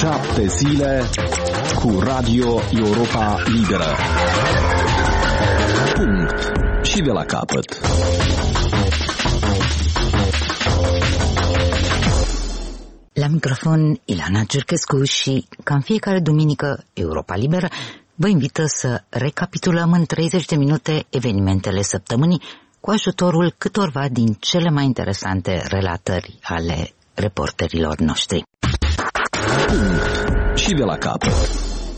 7 zile cu Radio Europa Liberă. Punct. Și de la capăt. La microfon Ilana Giurchescu și, ca în fiecare duminică, Europa Liberă vă invită să recapitulăm în 30 de minute evenimentele săptămânii cu ajutorul câtorva din cele mai interesante relatări ale reporterilor noștri. Și de la capăt.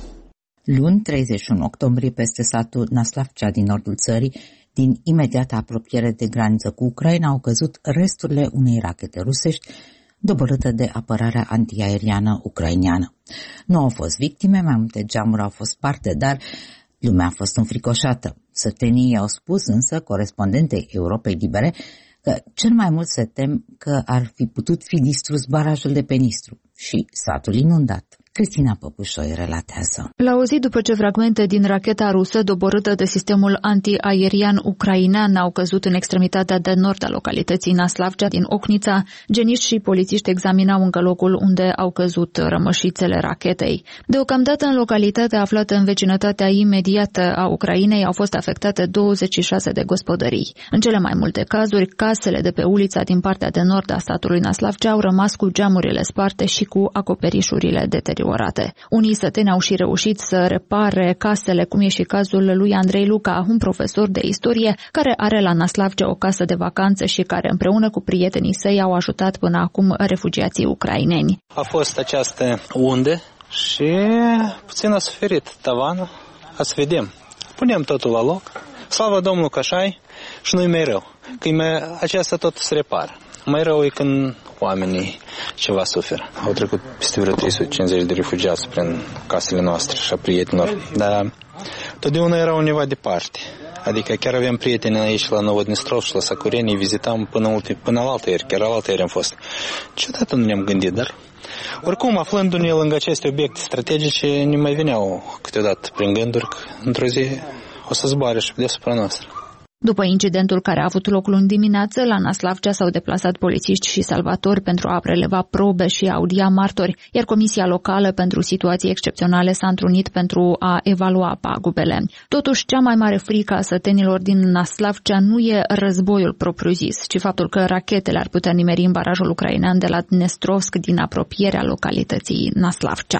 Luni, 31 octombrie, peste satul Naslavcea din nordul țării, din imediată apropiere de graniță cu Ucraina, au căzut resturile unei rachete rusești doborâtă de apărarea antiaeriană ucraineană. Nu au fost victime, mai multe geamuri au fost sparte, dar lumea a fost înfricoșată. Sătenii au spus însă corespondentei Europei Libere că cel mai mult se tem că ar fi putut fi distrus barajul de pe Nistru și satul inundat. Cristina Păpușoi relatează. La o zi după ce fragmente din racheta rusă doborâtă de sistemul antiaerian ucrainean au căzut în extremitatea de nord a localității Naslavcea din Ochnița, geniști și polițiști examinau încă locul unde au căzut rămășițele rachetei. Deocamdată în localitatea aflată în vecinătatea imediată a Ucrainei au fost afectate 26 de gospodării. În cele mai multe cazuri, casele de pe ulița din partea de nord a satului Naslavcea au rămas cu geamurile sparte și cu acoperișurile deteriorate. Unii săteni au și reușit să repare casele, cum e și cazul lui Andrei Luca, un profesor de istorie care are la Naslavcea o casă de vacanță și care împreună cu prietenii săi au ajutat până acum refugiații ucraineni. A fost această unde și puțin a suferit tavanul. Să vedem. Punem totul la loc. Slavă Domnului că așa-i și nu-i mai rău. Că aceasta tot se repară. Mai rău e când oamenii ceva suferă. Au trecut peste vreo 350 de refugiați prin casele noastre și a prietenilor. Dar totdeauna erau undeva departe. Adică chiar avem prieteni aici la Novodnistrov și la Sacureni, vizitam până la altă ieri. Chiar la altă ieri am fost. Niciodată nu ne-am gândit, dar oricum, aflându-ne lângă aceste obiecte strategice, ne mai veneau câteodată prin gânduri că într-o zi o să zboare și deasupra noastră. După incidentul care a avut loc luni dimineață, la Naslavcea s-au deplasat polițiști și salvatori pentru a preleva probe și a audia martori, iar Comisia Locală pentru Situații Excepționale s-a întrunit pentru a evalua pagubele. Totuși, cea mai mare frică a sătenilor din Naslavcea nu e războiul propriu-zis, ci faptul că rachetele ar putea nimeri în barajul ucrainean de la Dnestrovsk din apropierea localității Naslavcea.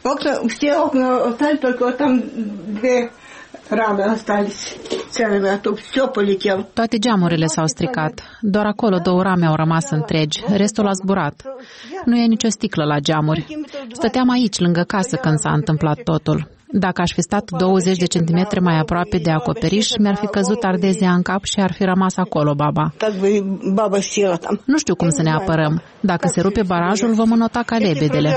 Toate geamurile s-au stricat. Doar acolo 2 rame au rămas întregi. Restul a zburat. Nu e nicio sticlă la geamuri. Stăteam aici, lângă casă, când s-a întâmplat totul. Dacă aș fi stat 20 de centimetri mai aproape de acoperiș, mi-ar fi căzut ardezia în cap și ar fi rămas acolo baba. Nu știu cum să ne apărăm. Dacă se rupe barajul, vom înota ca lebedele.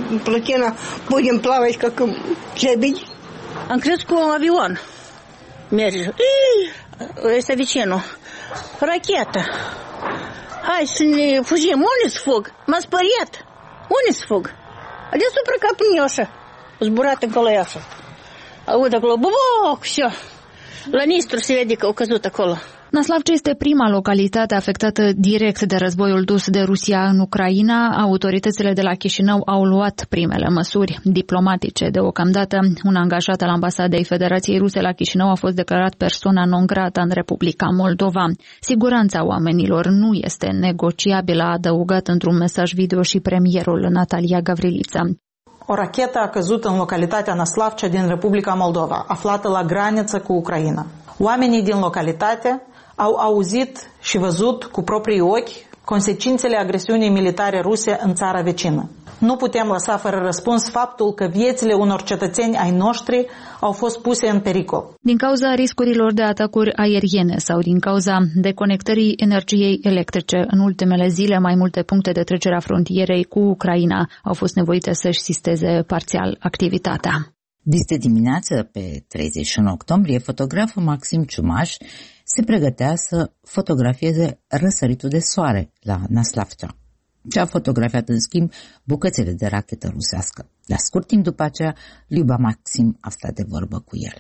Am crezut cu un avion merge. Este vecinul. Rachetă. Hai să ne fugim. Unde să fug? M-a spăriat. Unde să fug? Deasupra capul meu așa. Zburat încolo așa. Aud acolo, buboc, все. La Nistru se vede că au căzut acolo. Naslavcea este prima localitate afectată direct de războiul dus de Rusia în Ucraina. Autoritățile de la Chișinău au luat primele măsuri diplomatice. Deocamdată, un angajat al Ambasadei Federației Ruse la Chișinău a fost declarat persona non grata în Republica Moldova. Siguranța oamenilor nu este negociabilă, a adăugat într-un mesaj video și premierul Natalia Gavrilița. O rachetă a căzut în localitatea Naslavcea din Republica Moldova, aflată la graniță cu Ucraina. Oamenii din localitate au auzit și văzut cu proprii ochi consecințele agresiunii militare ruse în țara vecină. Nu putem lăsa fără răspuns faptul că viețile unor cetățeni ai noștri au fost puse în pericol. Din cauza riscurilor de atacuri aeriene sau din cauza deconectării energiei electrice, în ultimele zile mai multe puncte de trecere a frontierei cu Ucraina au fost nevoite să-și sisteze parțial activitatea. Dis de dimineață, pe 31 octombrie, fotograful Maxim Ciumaș se pregătea să fotografieze răsăritul de soare la Naslavcea. Ce a fotografiat, în schimb, bucățele de rachetă rusească. La scurt timp după aceea, Luba Maxim a stat de vorbă cu el.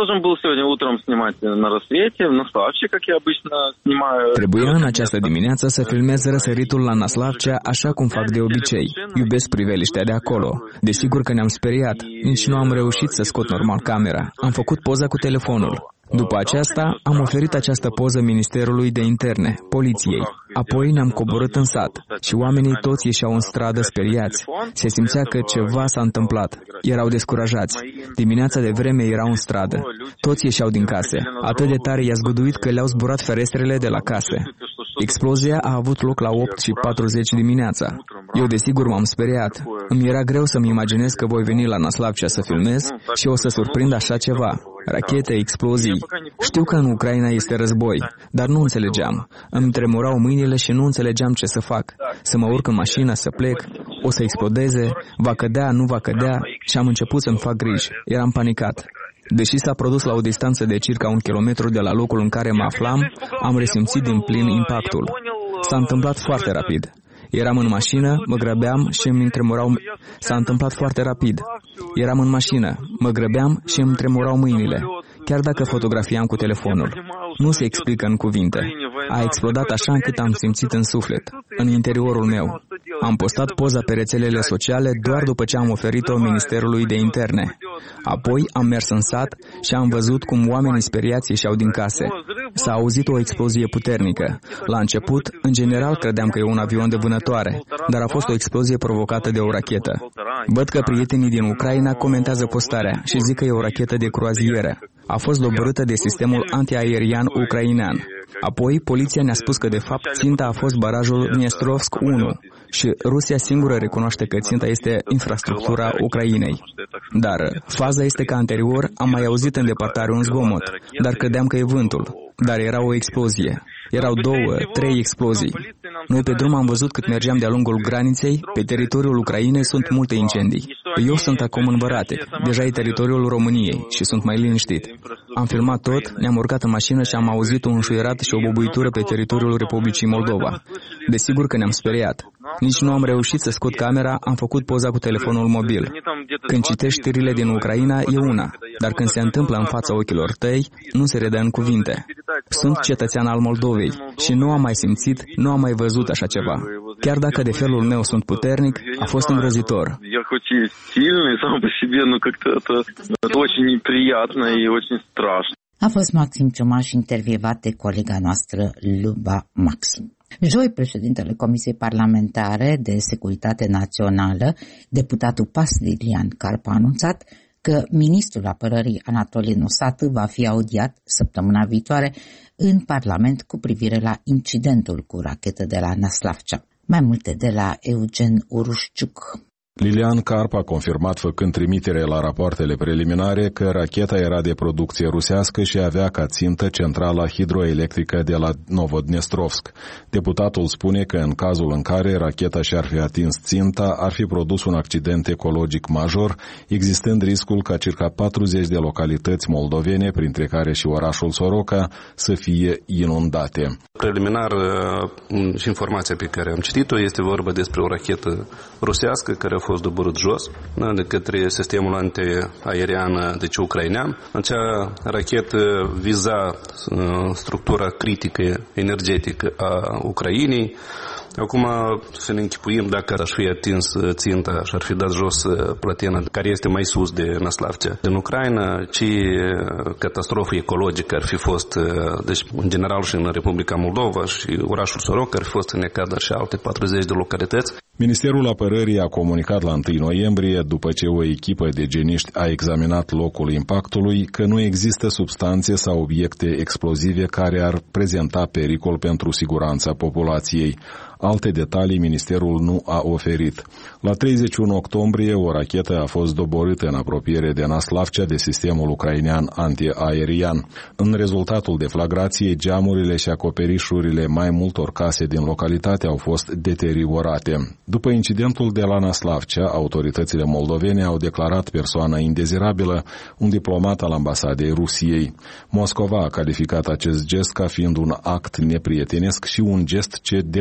Trebuia în această dimineață să filmez răsăritul la Naslavcea așa cum fac de obicei. Iubesc priveliștea de acolo. Desigur că ne-am speriat. Nici nu am reușit să scot normal camera. Am făcut poza cu telefonul. După aceasta, am oferit această poză Ministerului de Interne, poliției. Apoi ne-am coborât în sat și oamenii toți ieșeau în stradă speriați. Se simțea că ceva s-a întâmplat. Erau descurajați. Dimineața de vreme erau în stradă. Toți ieșeau din case. Atât de tare i-a zguduit că le-au zburat ferestrele de la case. Explozia a avut loc la 8:40 dimineața. Eu desigur m-am speriat. Îmi era greu să-mi imaginez că voi veni la Naslavcea să filmez și o să surprind așa ceva. Rachete, explozii. Știu că în Ucraina este război, dar nu înțelegeam. Îmi tremurau mâinile și nu înțelegeam ce să fac. Să mă urc în mașină, să plec, o să explodeze, va cădea, nu va cădea și am început să-mi fac griji. Eram panicat. Deși s-a produs la o distanță de circa 1 kilometru de la locul în care mă aflam, am resimțit din plin impactul. S-a întâmplat foarte rapid. Eram în mașină, mă grăbeam și îmi tremurau. S-a întâmplat foarte rapid. Eram în mașină, mă grăbeam și îmi tremurau mâinile, chiar dacă fotografiam cu telefonul. Nu se explică în cuvinte. A explodat așa încât am simțit în suflet, în interiorul meu. Am postat poza pe rețelele sociale doar după ce am oferit-o Ministerului de Interne. Apoi am mers în sat și am văzut cum oamenii speriați ieșeau din case. S-a auzit o explozie puternică. La început, în general, credeam că e un avion de vânătoare, dar a fost o explozie provocată de o rachetă. Văd că prietenii din Ucraina comentează postarea și zic că e o rachetă de croazieră. A fost doborâtă de sistemul antiaerian ucrainean. Apoi, poliția ne-a spus că, de fapt, ținta a fost barajul Dnestrovsk 1 și Rusia singură recunoaște că ținta este infrastructura Ucrainei. Dar faza este că anterior am mai auzit în depărtare un zgomot, dar credeam că e vântul. Dar era o explozie. Erau 2-3 explozii. Noi pe drum am văzut cât mergeam de-a lungul graniței, pe teritoriul Ucrainei sunt multe incendii. Eu sunt acum în Băratic, deja e teritoriul României și sunt mai liniștit. Am filmat tot, ne-am urcat în mașină și am auzit un înșuierat și o bubuitură pe teritoriul Republicii Moldova. Desigur că ne-am speriat. Nici nu am reușit să scot camera, am făcut poza cu telefonul mobil. Când citești știrile din Ucraina e una, dar când se întâmplă în fața ochilor tăi, nu se redă în cuvinte. Sunt cetățean al Moldovei și nu am mai simțit, nu am mai văzut așa ceva. Chiar dacă de felul meu sunt puternic, a fost îngrozitor. A fost Maxim Ciumaș, intervievat de colega noastră Luba Maxim. Joi, președintele Comisiei Parlamentare de Securitate Națională, deputatul PAS Lilian Carpa, a anunțat că ministrul apărării Anatole Nosatu va fi audiat săptămâna viitoare în Parlament cu privire la incidentul cu rachetă de la Naslavcea. Mai multe de la Eugen Urușciuc. Lilian Carpa a confirmat, făcând trimitere la rapoartele preliminare, că racheta era de producție rusească și avea ca țintă centrala hidroelectrică de la Novodnestrovsk. Deputatul spune că în cazul în care racheta și-ar fi atins ținta, ar fi produs un accident ecologic major, existând riscul ca circa 40 de localități moldovene, printre care și orașul Soroca, să fie inundate. Preliminar, și informația pe care am citit-o, este vorba despre o rachetă rusească care a fost doborât jos de către sistemul antiaerian, deci ucrainean. Acea rachetă viza structura critică energetică a Ucrainei. Acum să ne închipuim dacă aș fi atins ținta și ar fi dat jos plătina care este mai sus de Naslavcea din Ucraina, ce catastrofă ecologică ar fi fost, deci în general și în Republica Moldova și orașul Soroca ar fi fost înnecat, dar și alte 40 de localități. Ministerul Apărării a comunicat la 1 noiembrie, după ce o echipă de geniști a examinat locul impactului, că nu există substanțe sau obiecte explozive care ar prezenta pericol pentru siguranța populației. Alte detalii ministerul nu a oferit. La 31 octombrie, o rachetă a fost doborâtă în apropiere de Naslavcea de sistemul ucrainean antiaerian. În rezultatul deflagrației, geamurile și acoperișurile mai multor case din localitate au fost deteriorate. După incidentul de la Naslavcea, autoritățile moldovene au declarat persoană indezirabilă un diplomat al ambasadei Rusiei. Moscova a calificat acest gest ca fiind un act neprietenesc și un gest ce demontează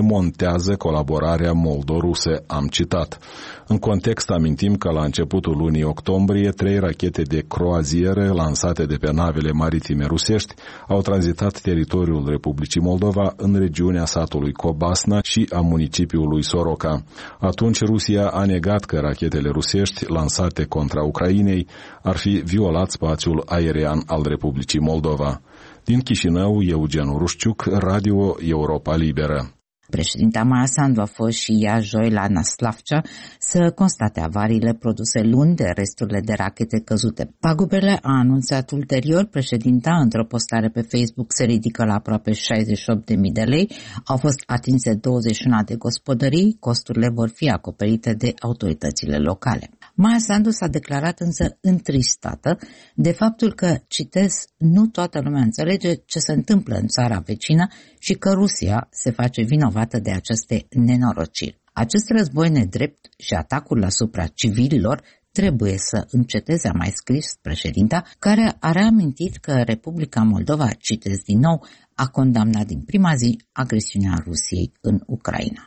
validează colaborarea moldo-rusă, am citat. În context amintim că la începutul lunii octombrie 3 rachete de croazieră lansate de pe navele maritime rusești au tranzitat teritoriul Republicii Moldova în regiunea satului Cobasna și a municipiului Soroca. Atunci Rusia a negat că rachetele rusești lansate contra Ucrainei ar fi violat spațiul aerian al Republicii Moldova. Din Chișinău, Eugen Rușciuc, Radio Europa Liberă. Președinta Maia Sandu a fost și ea joi la Naslavcea să constate avariile produse luni de resturile de rachete căzute. Pagubele, a anunțat ulterior președinta într-o postare pe Facebook, se ridică la aproape 68.000 de lei, au fost atinse 21 de gospodării, costurile vor fi acoperite de autoritățile locale. Maia Sandu s-a declarat însă întristată de faptul că, citez, nu toată lumea înțelege ce se întâmplă în țara vecină și că Rusia se face vinovată de aceste nenorociri. Acest război nedrept și atacul asupra civililor trebuie să înceteze, a mai scris președinta, care a reamintit că Republica Moldova, citez din nou, a condamnat din prima zi agresiunea Rusiei în Ucraina.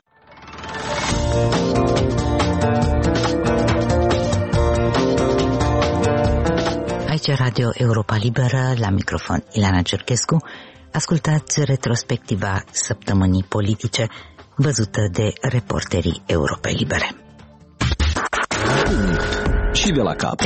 Aici Radio Europa Liberă, la microfon Ileana Cerchescu. Ascultați retrospectiva săptămânii politice văzută de reporterii Europei Libere. Și de la cap.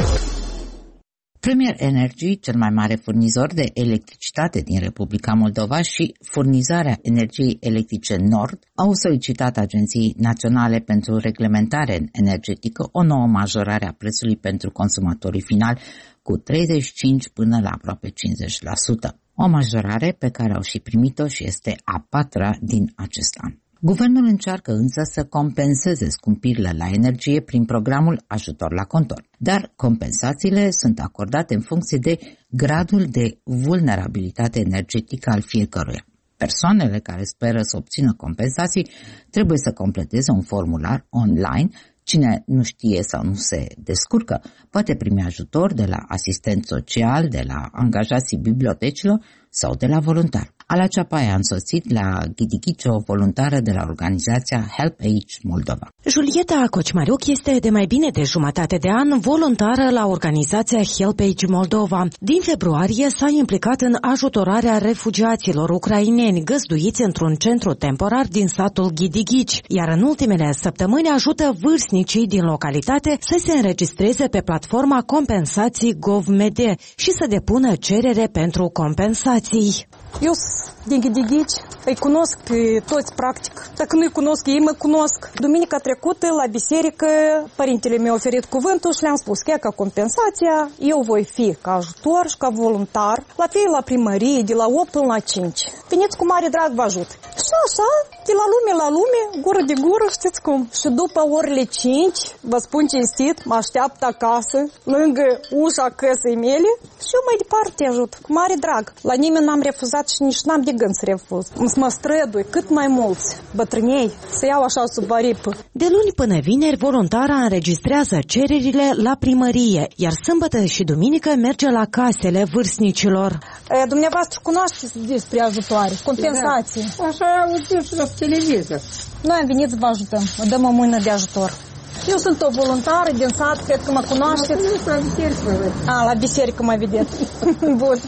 Premier Energy, cel mai mare furnizor de electricitate din Republica Moldova, și Furnizarea Energiei Electrice Nord au solicitat Agenției Naționale pentru Reglementare Energetică o nouă majorare a prețului pentru consumatorii finali cu 35 până la aproape 50%. O majorare pe care au și primit-o și este a patra din acest an. Guvernul încearcă însă să compenseze scumpirile la energie prin programul Ajutor la Contor, dar compensațiile sunt acordate în funcție de gradul de vulnerabilitate energetică al fiecăruia. Persoanele care speră să obțină compensații trebuie să completeze un formular online. Cine nu știe sau nu se descurcă poate primi ajutor de la asistent social, de la angajații bibliotecilor sau de la voluntari. Ala Ceapaia a însoțit la Ghidighici, o voluntară de la organizația Help Age Moldova. Julieta Cocmariuc este de mai bine de jumătate de an voluntară la organizația Help Age Moldova. Din februarie s-a implicat în ajutorarea refugiaților ucraineni găzduiți într-un centru temporar din satul Ghidighici, iar în ultimele săptămâni ajută vârstnicii din localitate să se înregistreze pe platforma Compensații Gov.md și să depună cerere pentru compensații. Eu din Ghidighici îi cunosc pe toți, practic. Dacă nu-i cunosc, ei mă cunosc. Duminica trecută, la biserică, părintele mi-a oferit cuvântul și le-am spus că ca compensația, eu voi fi ca ajutor și ca voluntar, la fel la primărie, de la 8 până la 5. Veniți cu mare drag, vă ajut. Și așa, de la lume la lume, gură de gură, știți cum. Și după orele 5, vă spun cinstit, mă așteaptă acasă, lângă ușa căsei mele și eu mai departe ajut, cu mare drag. La nimeni n-am refuzat și nici n-am de gând să refuz. Să mă strădui cât mai mulți bătrânei să iau așa sub aripă. De luni până vineri, voluntara înregistrează cererile la primărie, iar sâmbătă și duminică merge la casele vârstnicilor. Dumneavoastră cunoașteți despre ajutoare, compensații. Da. Așa auzim și la televizor. Noi am venit să vă ajutăm, vă dăm o mână de ajutor. Eu sunt o voluntară din sat, cred că mă cunoașteți. La biserică mă văd. La biserică mă vedeți. Bun.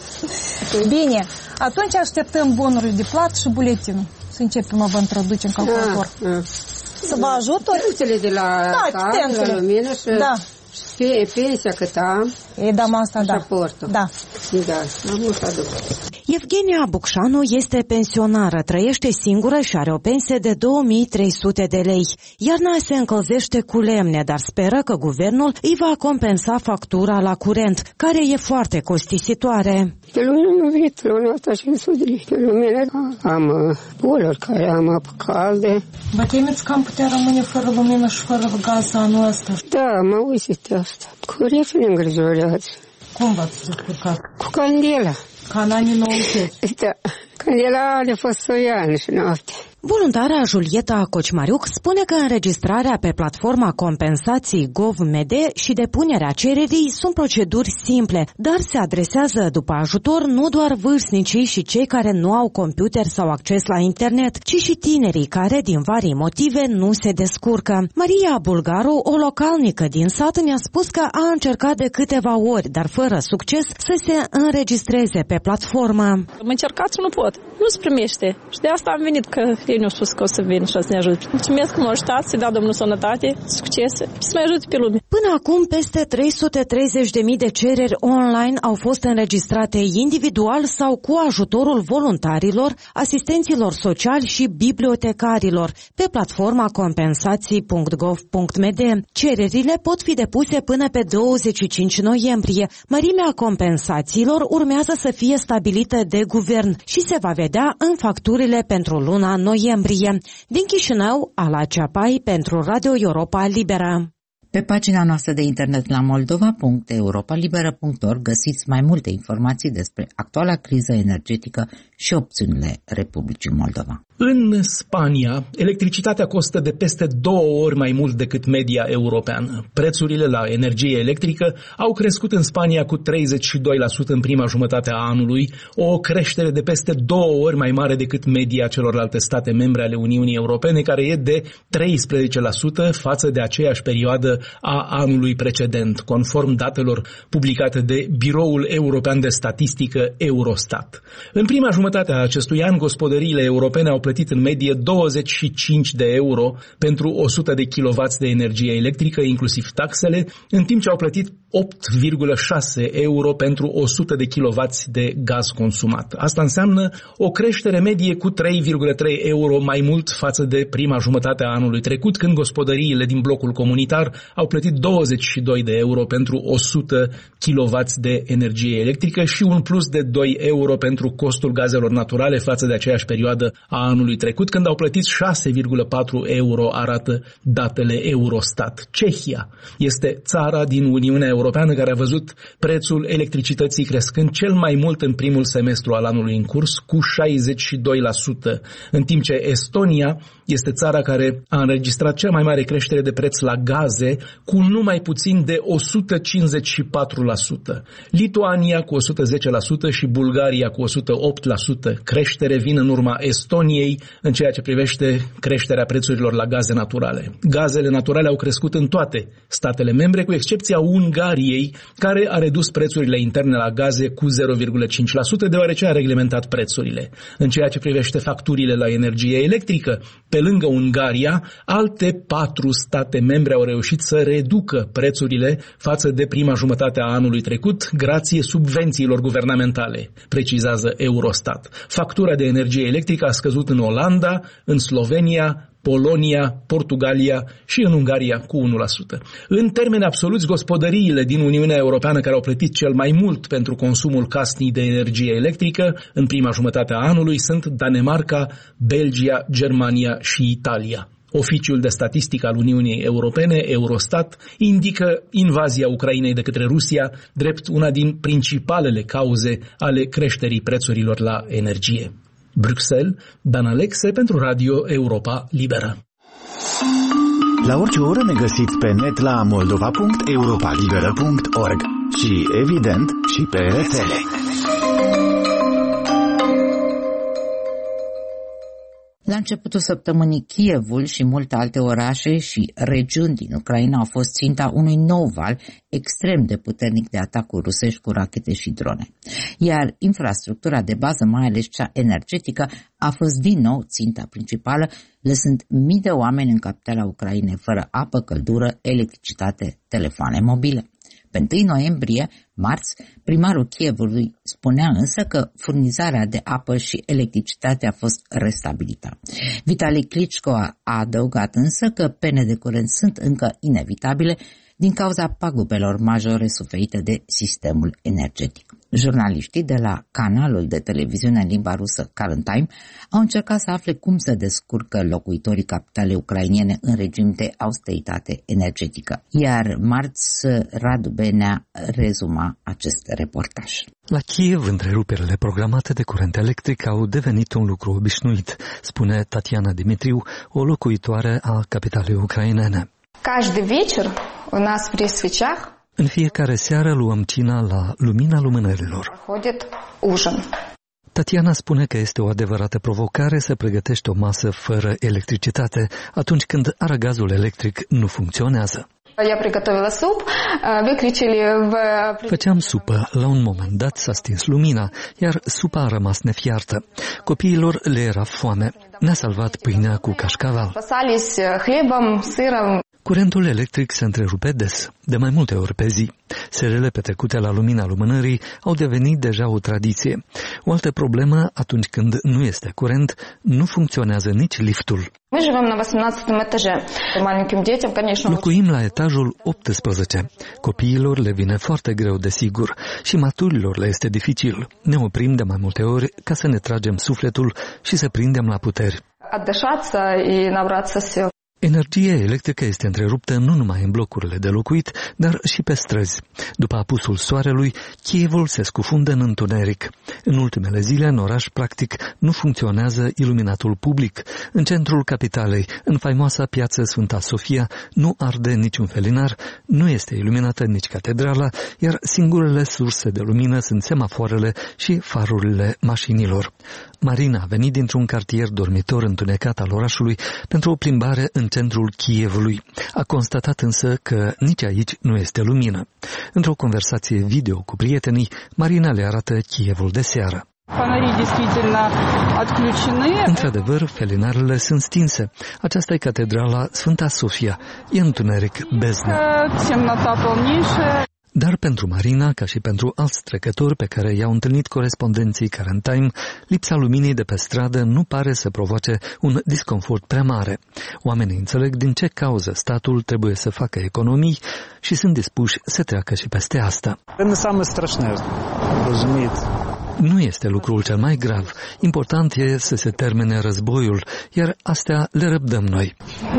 Bine, atunci așteptăm bonurile de plată și buletinul. Să începem a vă introduce în calculator. Să vă ajut? Căruțele de la caz, de la lumină și... Da. Pensia cât am. Dam asta, da. Raportul. Da. Da, am mult aduc. Evgenia Bucșanu este pensionară, trăiește singură și are o pensie de 2300 de lei. Iarna se încălzește cu lemne, dar speră că guvernul îi va compensa factura la curent, care e foarte costisitoare. Pe lumină nu venit, pe lumină asta 500 de lei. Pe lumină am boluri care am apă caldă. Vă temeți că am putea rămâne fără lumină și fără gaz anul ăsta? Da, mă uitit asta. Curețul ne îngrijorează. Cum v-ați descurcat? Cu candela. Ca în anii 90. Da. Candela are fost 2 ani și noapte. Voluntara Julieta Cocimariuc spune că înregistrarea pe platforma compensații Gov.md și depunerea cererii sunt proceduri simple, dar se adresează după ajutor nu doar vârstnicii și cei care nu au computer sau acces la internet, ci și tinerii care, din vari motive, nu se descurcă. Maria Bulgaru, o localnică din sat, mi-a spus că a încercat de câteva ori, dar fără succes, să se înregistreze pe platformă. Am încercat și nu pot. Nu se primește. Și de asta am venit, că ei ne-au spus că o să vin și o să ne ajute. Mulțumesc că m-au ajutat, să dea Domnul sănătate, succes și să mai ajute pe lume. Până acum, peste 330.000 de cereri online au fost înregistrate individual sau cu ajutorul voluntarilor, asistenților sociali și bibliotecarilor pe platforma compensații.gov.md. Cererile pot fi depuse până pe 25 noiembrie. Mărimea compensațiilor urmează să fie stabilită de guvern și se va vedea în facturile pentru luna noiembrie. Din Chișinău, Ala Ceapai pentru Radio Europa Liberă. Pe pagina noastră de internet la moldova.europalibera.org găsiți mai multe informații despre actuala criză energetică și opțiunile Republicii Moldova. În Spania, electricitatea costă de peste 2 ori mai mult decât media europeană. Prețurile la energie electrică au crescut în Spania cu 32% în prima jumătate a anului, o creștere de peste 2 ori mai mare decât media celorlalte state membre ale Uniunii Europene, care e de 13% față de aceeași perioadă a anului precedent, conform datelor publicate de Biroul European de Statistică Eurostat. În prima jumătate a acestui an, gospodăriile europene au plătit în medie 25 de euro pentru 100 de kW de energie electrică, inclusiv taxele, în timp ce au plătit 8,6 euro pentru 100 de kW de gaz consumat. Asta înseamnă o creștere medie cu 3,3 euro mai mult față de prima jumătate a anului trecut, când gospodăriile din blocul comunitar au plătit 22 de euro pentru 100 kW de energie electrică și un plus de 2 euro pentru costul gazelor naturale față de aceeași perioadă a anului trecut, când au plătit 6,4 euro, arată datele Eurostat. Cehia este țara din Uniunea Europeană care a văzut prețul electricității crescând cel mai mult în primul semestru al anului în curs, cu 62%, în timp ce Estonia este țara care a înregistrat cea mai mare creștere de preț la gaze, cu numai puțin de 154%. Lituania cu 110% și Bulgaria cu 108%. Creștere vin în urma Estoniei în ceea ce privește creșterea prețurilor la gaze naturale. Gazele naturale au crescut în toate statele membre, cu excepția Ungariei, care a redus prețurile interne la gaze cu 0,5%, deoarece a reglementat prețurile. În ceea ce privește facturile la energie electrică, pe lângă Ungaria, alte 4 state membre au reușit să reducă prețurile față de prima jumătate a anului trecut, grație subvențiilor guvernamentale, precizează Eurostat. Factura de energie electrică a scăzut în Olanda, în Slovenia, Polonia, Portugalia și în Ungaria cu 1%. În termeni absoluți, gospodăriile din Uniunea Europeană care au plătit cel mai mult pentru consumul casnic de energie electrică în prima jumătate a anului sunt Danemarca, Belgia, Germania și Italia. Oficiul de statistică al Uniunii Europene, Eurostat, indică invazia Ucrainei de către Rusia drept una din principalele cauze ale creșterii prețurilor la energie. Bruxelles, Dan Alexe pentru Radio Europa Liberă. La orice oră ne găsiți pe net la moldova.europalibera.org și, evident, și pe rețele. La începutul săptămânii, Kievul și multe alte orașe și regiuni din Ucraina au fost ținta unui nou val extrem de puternic de atacuri rusești cu rachete și drone. Iar infrastructura de bază, mai ales cea energetică, a fost din nou ținta principală, lăsând mii de oameni în capitala Ucrainei fără apă, căldură, electricitate, telefoane mobile. Pe 1 noiembrie, marți, primarul Kievului spunea însă că furnizarea de apă și electricitate a fost restabilită. Vitali Klitschko a adăugat însă că pene de curent sunt încă inevitabile din cauza pagubelor majore suferite de sistemul energetic. Jurnaliștii de la canalul de televiziune în limba rusă Current Time au încercat să afle cum se descurcă locuitorii capitalei ucrainene în regim de austeritate energetică. Iar marți, Radu B. ne-a rezumat urma acest reportaj. La Kiev, întreruperile programate de curent electric au devenit un lucru obișnuit, spune Tatiana Dimitriu, o locuitoare a capitalei ucrainene. În fiecare seară luăm cina la lumina lumânărilor. Tatiana spune că este o adevărată provocare să pregătești o masă fără electricitate atunci când arăgazul electric nu funcționează. Făceam supă, la un moment dat s-a stins lumina, iar supa a rămas nefiartă. Copiilor le era foame. Ne-a salvat pâinea cu cașcaval. Curentul electric se întrerupe des, de mai multe ori pe zi. Serele petrecute la lumina lumânării au devenit deja o tradiție. O altă problemă, atunci când nu este curent, nu funcționează nici liftul. Locuim la etajul 18. Copiilor le vine foarte greu, desigur, și maturilor le este dificil. Ne oprim de mai multe ori ca să ne tragem sufletul și să prindem la puteri. Energia electrică este întreruptă nu numai în blocurile de locuit, dar și pe străzi. După apusul soarelui, Kievul se scufundă în întuneric. În ultimele zile, în oraș, practic, nu funcționează iluminatul public. În centrul capitalei, în faimoasa piață Sfânta Sofia, nu arde niciun felinar, nu este iluminată nici catedrala, iar singurele surse de lumină sunt semafoarele și farurile mașinilor. Marina a venit dintr-un cartier dormitor întunecat al orașului pentru o plimbare în centrul Kievului. A constatat însă că nici aici nu este lumină. Într-o conversație video cu prietenii, Marina le arată Kievul de seară. Într-adevăr, felinarele sunt stinse. Aceasta e catedrala Sfânta Sofia. E întuneric beznă. Dar pentru Marina, ca și pentru alți trecători pe care i-au întâlnit corespondenții Current Time, lipsa luminii de pe stradă nu pare să provoace un disconfort prea mare. Oamenii înțeleg din ce cauză statul trebuie să facă economii și sunt dispuși să treacă și peste asta. Nu este lucrul cel mai grav. Important e să se termine războiul, iar astea le răbdăm noi.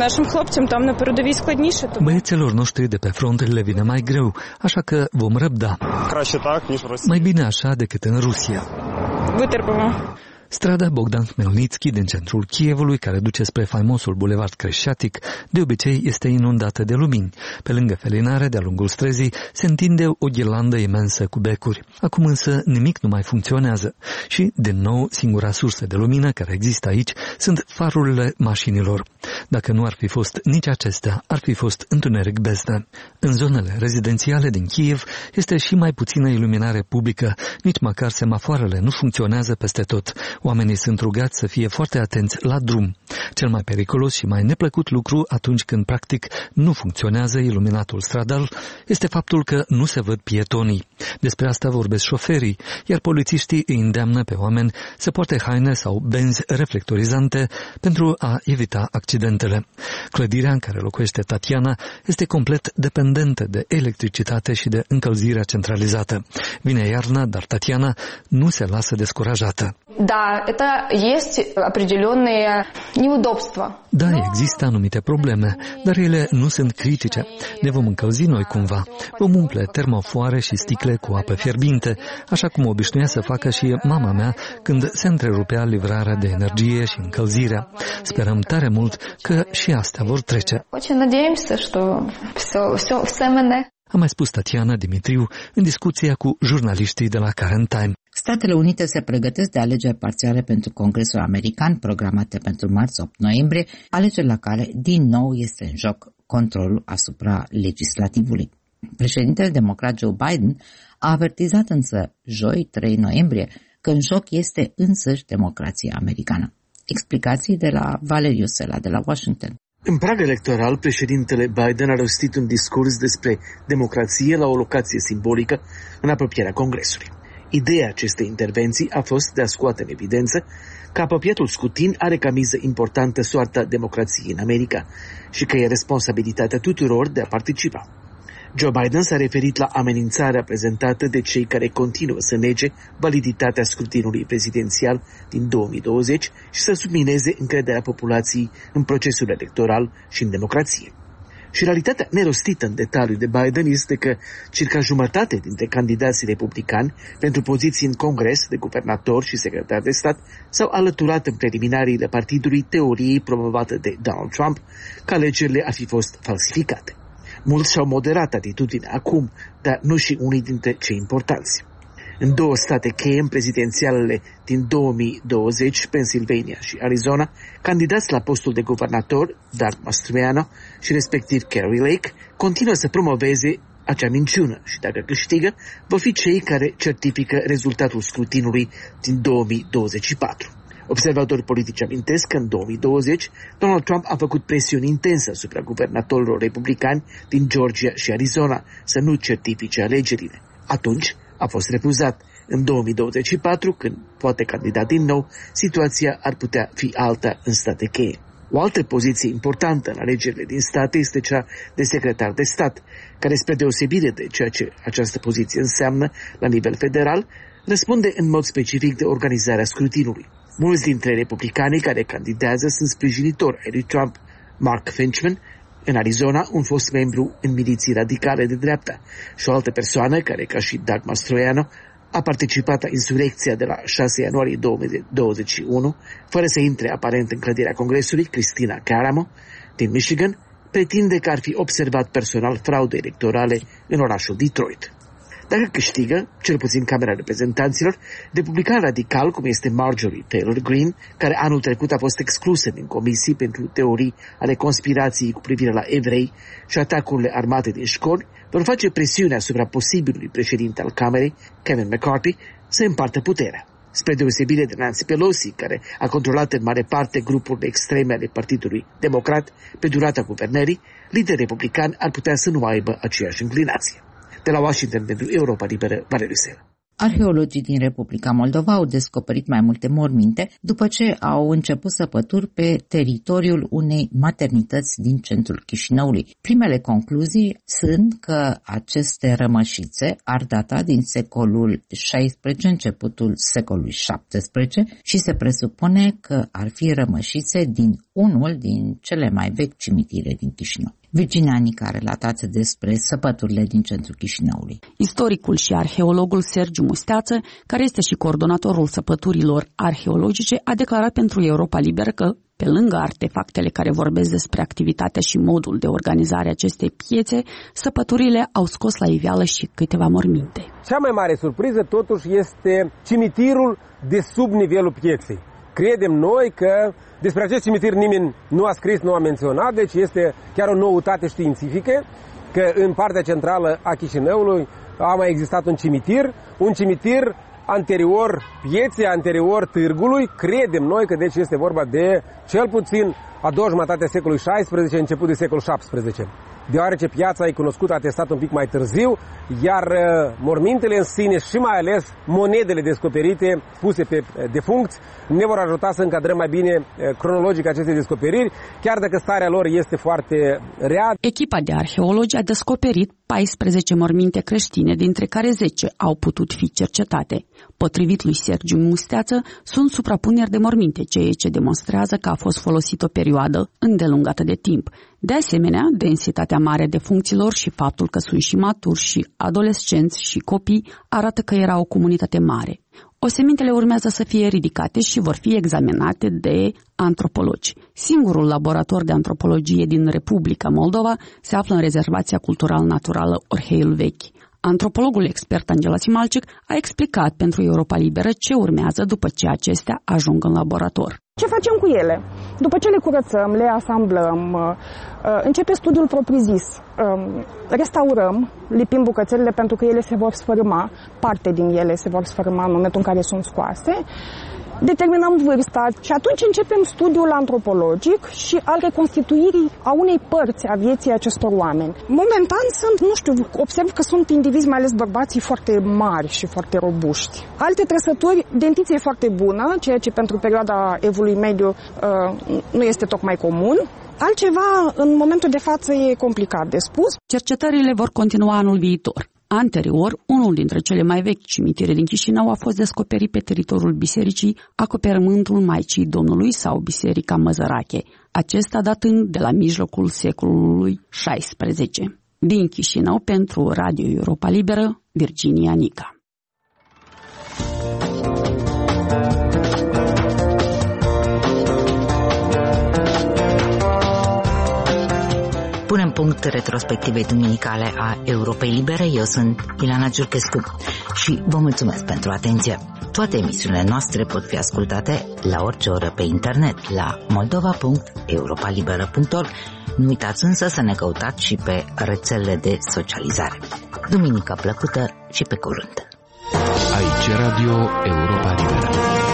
Băieților noștri de pe front le vine mai greu, așa că vom răbda. Mai bine așa decât în Rusia. Strada Bogdan Khmelnytsky din centrul Kievului, care duce spre faimosul bulevard Creșatic, de obicei este inundată de lumini. Pe lângă felinare, de-a lungul străzii, se întinde o ghirlandă imensă cu becuri. Acum însă nimic nu mai funcționează și, din nou, singura sursă de lumină care există aici sunt farurile mașinilor. Dacă nu ar fi fost nici acestea, ar fi fost întuneric beznă. În zonele rezidențiale din Kiev este și mai puțină iluminare publică, nici măcar semafoarele nu funcționează peste tot. Oamenii sunt rugați să fie foarte atenți la drum. Cel mai periculos și mai neplăcut lucru atunci când practic nu funcționează iluminatul stradal este faptul că nu se văd pietonii. Despre asta vorbesc șoferii, iar polițiștii îi îndeamnă pe oameni să poarte haine sau benzi reflectorizante pentru a evita accidentele. Clădirea în care locuiește Tatiana este complet dependentă de electricitate și de încălzirea centralizată. Vine iarna, dar Tatiana nu se lasă descurajată. Da, există anumite probleme, dar ele nu sunt critice. Ne vom încălzi noi cumva. Vom umple termofoare și sticle cu apă fierbinte, așa cum obișnuia să facă și mama mea când se întrerupea livrarea de energie și încălzirea. Sperăm tare mult că și astea vor trece. A mai spus Tatiana Dimitriu în discuția cu jurnaliștii de la Current Time. Statele Unite se pregătesc de alegeri parțiale pentru Congresul American, programate pentru marți-8 noiembrie, alegeri la care din nou este în joc controlul asupra legislativului. Președintele democrat Joe Biden a avertizat însă joi, 3 noiembrie, că în joc este însăși democrația americană. Explicații de la Valeriu Sela de la Washington. În prag electoral, președintele Biden a rostit un discurs despre democrație la o locație simbolică în apropierea Congresului. Ideea acestei intervenții a fost de a scoate în evidență că apropiatul scutin are ca miză importantă soarta democrației în America și că e responsabilitatea tuturor de a participa. Joe Biden s-a referit la amenințarea prezentată de cei care continuă să nege validitatea scrutinului prezidențial din 2020 și să submineze încrederea populației în procesul electoral și în democrație. Și realitatea nerostită în detaliu de Biden este că circa jumătate dintre candidații republicani pentru poziții în Congres de guvernator și secretar de stat s-au alăturat în preliminariile partidului teoriei promovate de Donald Trump că alegerile ar fi fost falsificate. Mulți și-au moderat atitudinea acum, dar nu și unii dintre cei importanți. În două state cheie în prezidențialele din 2020, Pennsylvania și Arizona, candidați la postul de guvernator, Doug Mastriano și respectiv Kari Lake, continuă să promoveze acea minciună și dacă câștigă, vor fi cei care certifică rezultatul scrutinului din 2024. Observatori politici amintesc că în 2020 Donald Trump a făcut presiuni intense asupra guvernatorilor republicani din Georgia și Arizona să nu certifice alegerile. Atunci a fost refuzat. În 2024, când poate candida din nou, situația ar putea fi alta în state cheie. O altă poziție importantă în alegerile din state este cea de secretar de stat, care, spre deosebire de ceea ce această poziție înseamnă la nivel federal, răspunde în mod specific de organizarea scrutinului. Mulți dintre republicanii care candidează sunt sprijinitori ai lui Trump. Mark Finchman, în Arizona, un fost membru în miliții radicale de dreapta, și o altă persoană care, ca și Doug Mastriano, a participat la insurecția de la 6 ianuarie 2021, fără să intre aparent în clădirea Congresului, Christina Caramo, din Michigan, pretinde că ar fi observat personal fraude electorale în orașul Detroit. Dacă câștigă, cel puțin Camera Reprezentanților, republican radical, cum este Marjorie Taylor Greene, care anul trecut a fost exclusă din comisii pentru teorii ale conspirației cu privire la evrei și atacurile armate din școli, vor face presiune asupra posibilului președinte al Camerei, Kevin McCarthy, să împartă puterea. Spre deosebire de Nancy Pelosi, care a controlat în mare parte grupurile extreme ale Partidului Democrat pe durata guvernării, lideri republicani ar putea să nu aibă aceeași inclinație. De la Washington pentru Europa Liberă, Valeriu Sela. Arheologii din Republica Moldova au descoperit mai multe morminte după ce au început săpături pe teritoriul unei maternități din centrul Chișinăului. Primele concluzii sunt că aceste rămășițe ar data din secolul XVI, începutul secolului XVII și se presupune că ar fi rămășițe din unul din cele mai vechi cimitire din Chișinău. Virginia Nica a relatat despre săpăturile din centrul Chișinăului. Istoricul și arheologul Sergiu Musteață, care este și coordonatorul săpăturilor arheologice, a declarat pentru Europa Liberă că, pe lângă artefactele care vorbesc despre activitatea și modul de organizare a acestei piețe, săpăturile au scos la iveală și câteva morminte. Cea mai mare surpriză, totuși, este cimitirul de sub nivelul pieței. Credem noi că despre acest cimitir nimeni nu a scris, nu a menționat, deci este chiar o noutate științifică că în partea centrală a Chișinăului a mai existat un cimitir anterior pieței, anterior târgului. Credem noi că deci este vorba de cel puțin a doua jumătate a secolului XVI, început de secolul XVII. Deoarece piața e cunoscută, atestat un pic mai târziu, iar mormintele în sine și mai ales monedele descoperite, puse pe defuncți, ne vor ajuta să încadrăm mai bine cronologic aceste descoperiri, chiar dacă starea lor este foarte rea. Echipa de arheologi a descoperit 14 morminte creștine, dintre care 10 au putut fi cercetate. Potrivit lui Sergiu Musteață, sunt suprapuneri de morminte, ceea ce demonstrează că a fost folosit o perioadă îndelungată de timp. De asemenea, densitatea mare de funcțiilor și faptul că sunt și maturi și adolescenți și copii arată că era o comunitate mare. Osemintele urmează să fie ridicate și vor fi examinate de antropologi. Singurul laborator de antropologie din Republica Moldova se află în rezervația cultural-naturală Orheiul Vechi. Antropologul expert Angela Simalcic a explicat pentru Europa Liberă ce urmează după ce acestea ajung în laborator. Ce facem cu ele? După ce le curățăm, le asamblăm, începe studiul propriu-zis. Restaurăm, lipim bucățelele pentru că ele se vor sfărâma, parte din ele se vor sfărâma în momentul în care sunt scoase. Determinăm vârsta și atunci începem studiul antropologic și al reconstituirii a unei părți a vieții acestor oameni. Momentan observ că sunt indivizi, mai ales bărbații, foarte mari și foarte robuști. Alte trăsături, dentiție foarte bună, ceea ce pentru perioada evului mediu nu este tocmai comun. Altceva, în momentul de față, e complicat de spus. Cercetările vor continua anul viitor. Anterior, unul dintre cele mai vechi cimitire din Chișinău a fost descoperit pe teritoriul bisericii Acoperământul Maicii Domnului sau Biserica Măzărache. acesta datând de la mijlocul secolului XVI. Din Chișinău, pentru Radio Europa Liberă, Virginia Nica. Punem punct retrospectivei duminicale a Europei Libere. Eu sunt Ileana Giurchescu și vă mulțumesc pentru atenție. Toate emisiunile noastre pot fi ascultate la orice oră pe internet la moldova.europalibera.org. Nu uitați însă să ne căutați și pe rețelele de socializare. Duminică plăcută și pe curând! Aici Radio Europa Liberă.